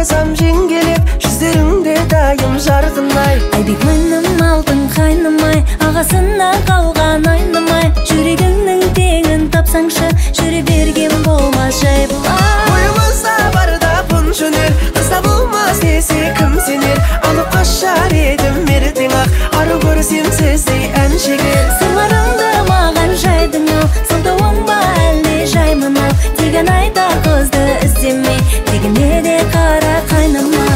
қарасам жеңгелеп жүздеріңде дайым жарқынай. Айбек мінім алтын қайнымай, ағасына қалған айнымай, жүрегіңнің теңін тапсаңшы, жүре берген болмас жай бұлай. Ойымызда барда бұн жөнер, қызда болмас десе кім сенер? Алып қашар едім ертең ақ, ары көрсем сіздей ән шегер. Сырларыңды маған жайдың ау, сылтауың ба әлде жаймын ау, деген айта қызды іздемей, тегіне де қара қайнама.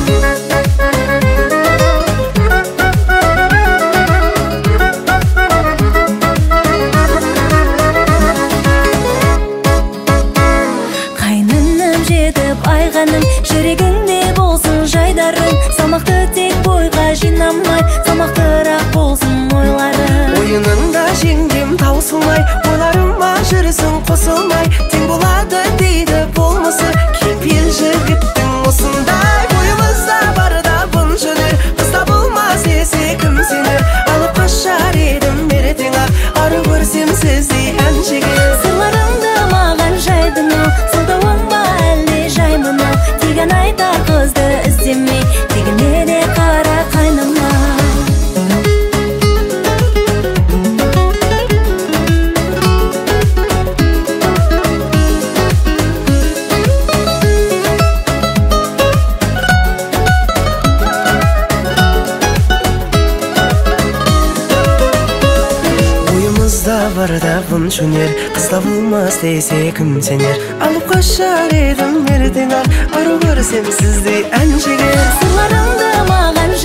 Айғаным, жүрегіңде болсын жайдарың, салмақты тек бойға жинамай, салмақтырақ болсын ойларың. Ойыныңда жеңдем таусылмай, ойларыма жүрсің қосылмай, тең болады дейді болмысы, кепел жігіттің осындай. Ойымызда барда бұн жөнер, қызда болмас десе кім сенер? Алып қашар едім ертең ақ, ары көрсем сіздей ән шегер. Сырларыңды маған жайдың ау, сылтауың ба әлде жаймын ау, деген айта қызды іздемей, тегіне де қара қайнама. Ойымызда барда бұн жөнер, қызда болмас десе кім сенер? Алып қашар едім ертең ақ, ары көрсем сіздей ән шегер. Сырларыңды маған